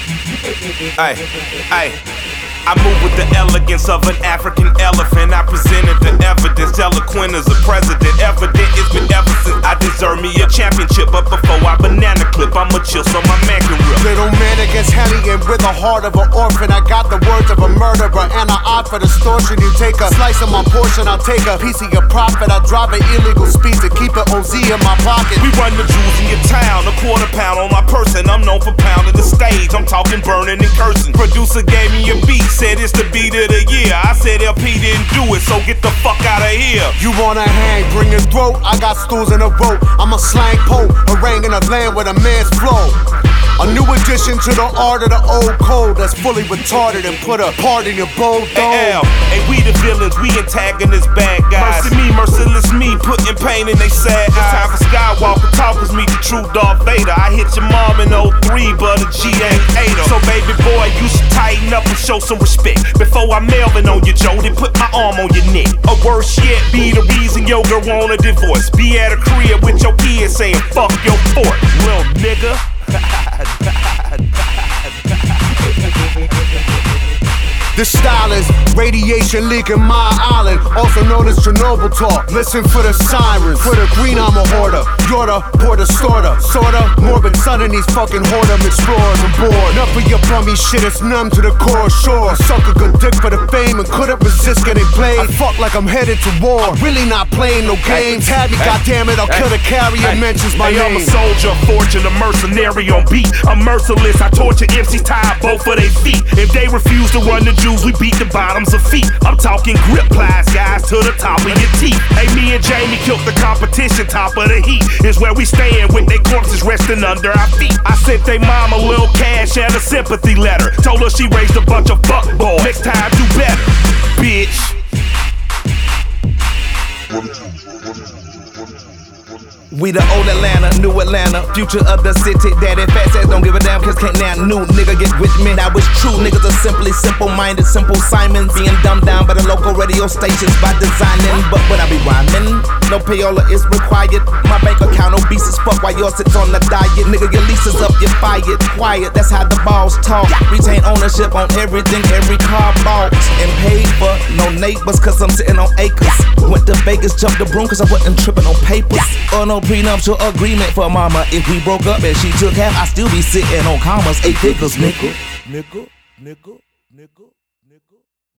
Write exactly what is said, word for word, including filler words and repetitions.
Ay, ay. I move with the elegance of an African elephant. I presented the evidence, eloquent as a president. Evident it's been ever since I deserve me a championship. But before I banana clip, I'ma chill so my man can rip. Little man against hellion with the heart of an orphan. I got the words of a murderer and an eye for distortion. You take a slice of my portion, I'll take a piece of your profit. I drive an illegal speed to keep an O Z in my pocket. We run the jewels in your town, a quarter pound on my person. I'm known for pounding the stage, I'm talking burning and cursing. Producer gave me a beat, said it's the beat of the year. I said L P didn't do it, so get the fuck out of here. You wanna hang, bring your throat. I got stools in a rope. I'm a slang poet, haranguing a land with a man's flow. A new addition to the art of the old code that's fully retarded and put a part in your bold dome. Hey, L, and we the villains, we antagonists, bad guys. Mercy me, merciless me, putting pain in they sad eyes. It's time for Skywalker talkers, meet the true Darth Vader. I hit your mom in oh three, but a G ain't ate her. So baby boy, you should tighten up and show some respect. Before I Melvin on your Joe, then put my arm on your neck. Or worse yet, be the reason your girl want a divorce. Be at a crib with your kids saying fuck your fort, little nigga. This style is radiation leaking my island, also known as Chernobyl talk. Listen for the sirens, for the green I'm a hoarder. You're the porter sorta, sorta morbid son of these fucking whoredom explorers on board. Enough of your bummy shit, it's numb to the core. Sure, suck a good dick for the fame and couldn't resist getting played. I fuck like I'm headed to war, I'm really not playing no games. Have me, goddammit, I'll kill the carrier mentions my hey, name. I'm a soldier, a fortune, a mercenary on beat. I'm merciless, I torture M Cs, tie both of their feet. If they refuse to run the we beat the bottoms of feet. I'm talking grip plies, guys, to the top of your teeth. Hey, me and Jamie killed the competition, top of the heat. Is where we stand with they corpses resting under our feet. I sent they mom a little cash and a sympathy letter. Told her she raised a bunch of fuck boys. Next time, do better, bitch. We the old Atlanta, new Atlanta, future of the city. Daddy fat says don't give a damn, cause can't now new nigga get with me. Now it's true, niggas are simply simple-minded, simple Simons, being dumbed down by the local radio stations by designing. But when I be rhyming, no payola is required. My bank account obese as fuck while yours sits on the diet. Nigga, your lease is up, you're fired. Quiet, that's how the balls talk. Retain ownership on everything, every car bought and paid for. No neighbors, cause I'm sitting on acres. Went to Vegas, jumped the broom, cause I wasn't tripping on papers. Or no prenuptial agreement for mama. If we broke up and she took half, I still be sitting on commas. Eight figures, nigga. Nigga, nigga, nigga.